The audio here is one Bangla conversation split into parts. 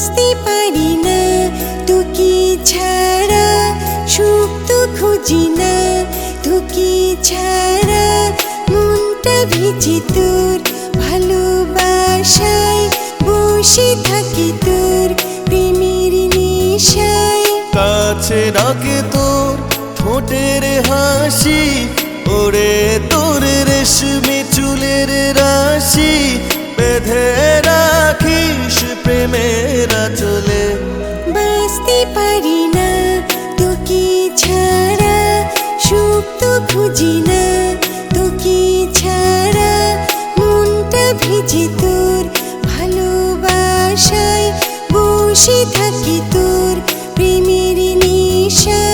বাঁচতে পারি না তোকে ছাড়া, সুখ তো খুঁজি না তোকে ছাড়া, মনটা ভিজে তোর ভালোবাসায়, বসে থাকি তোর প্রেমের নেশায়। কাছে ডাকে তোর ঠোঁটের হাসি, ওরে তোর রেশমি চুলের রাশি, বেঁধে রাখিস প্রেমের আঁচলে। বাঁচতে পারি না তোকে ছাড়া, সুখ তো খুঁজি না তোকে ছাড়া, মনটা ভিজে তোর ভালোবাসায়, বসে থাকি তোর প্রেমের নেশায়।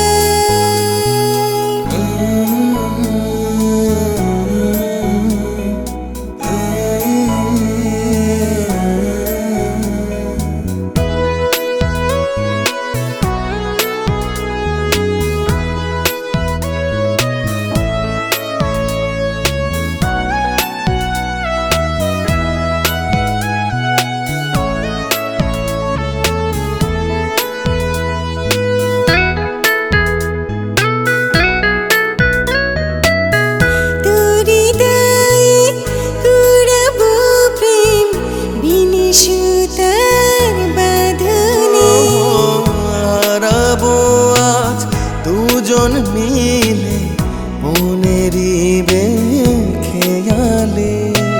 দুজন মিলে মনেরই খেয়ালে,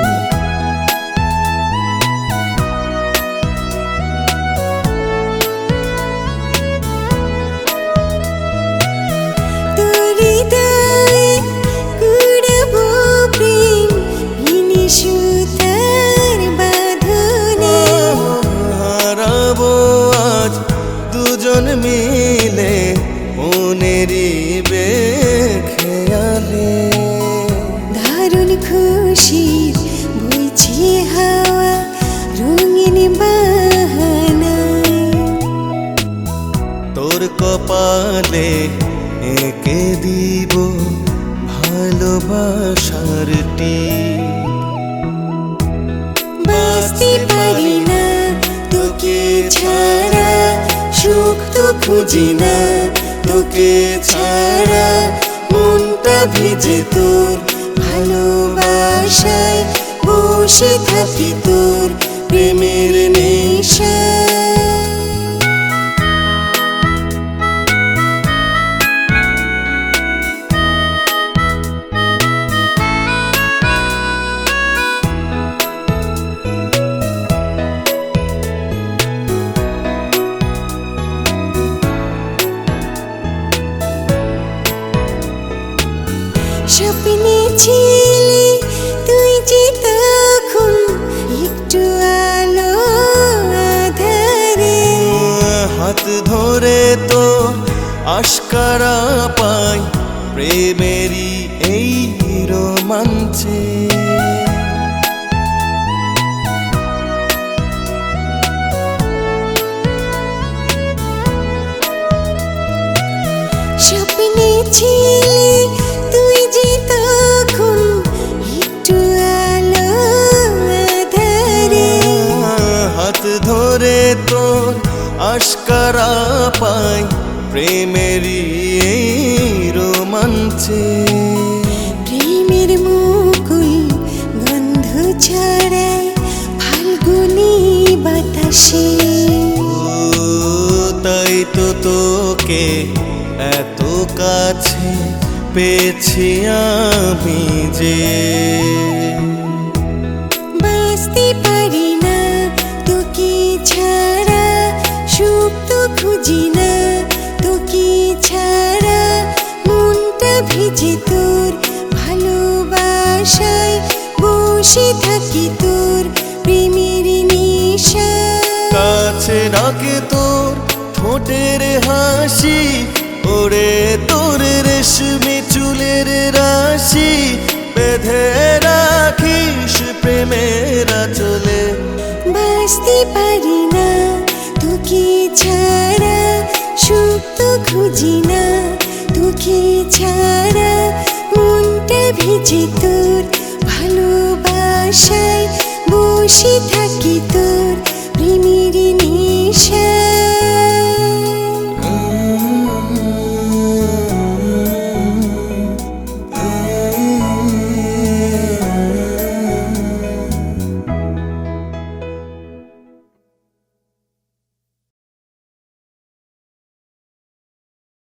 দুজন মিলে মনেরই খেয়ালে। দারুণ খুশির বইছে হাওয়া রঙিন বাহানায়, তোর কপালে এঁকে দিব ভালোবাসার টিপ। বাঁচতে পারি না তোকে ছাড়া, সুখ তো খুঁজি না তোকে ছাড়া, মনটা ভিজে তোর ভালোবাসায়, বসে থাকি তোর প্রেমের নেশায়। স্বপ্নে ছিলি তুই যে তখন একটু আলো আঁধারে, হাত ধরে তো আশকারা পাই প্রেমেরই এই রোমাঞ্চে। স্বপ্নে ছিলি তুই যে তখন একটু আলো আঁধারে, হাত ধরে তোর আশকারা পাই প্রেমেরই এই রোমাঞ্চে। প্রেমের মুকুল গন্ধ ছড়ায় ফাল্গুনি বাতাসে, তাই তো তোকে এত কাছে পেয়েছি আমি যে। বাঁচতে পারি না তোকে ছাড়া, সুখ তো খুঁজি না তোকে ছাড়া, মনটা ভিজে তোর ভালোবাসায়, বসে থাকি তোর প্রেমের নেশায়। কাছে ডাকে তোর ঠোঁটের হাসি, ওরে তোর রেশমি চুলের রাশি, বেঁধে রাখিস প্রেমের আঁচলে। বাঁচতে পারি না তোকে ছাড়া, সুখ তো খুঁজি না তোকে ছাড়া, মনটা ভিজে তোর ভালোবাসায়, বসে থাকি তোর